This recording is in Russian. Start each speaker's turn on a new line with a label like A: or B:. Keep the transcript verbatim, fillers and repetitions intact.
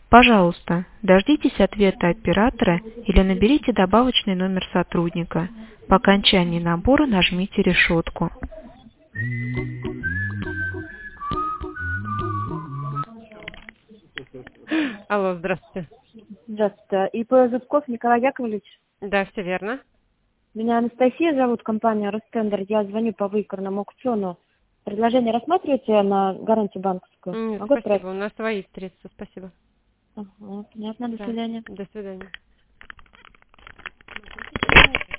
A: Пожалуйста, дождитесь ответа оператора или наберите добавочный номер сотрудника. По окончании набора нажмите решетку.
B: Алло, здравствуйте.
C: Здравствуйте. ИП Зубков Николай Яковлевич.
B: Да, все верно.
C: Меня Анастасия зовут, компания Ростендер. Я звоню по выигранному аукциону. Предложение рассматриваете на гарантию банковскую?
B: Нет,
C: Могу
B: спасибо,
C: отправить?
B: у нас свои средства, спасибо.
C: Ага, понятно, до
B: Да,
C: свидания.
B: до свидания.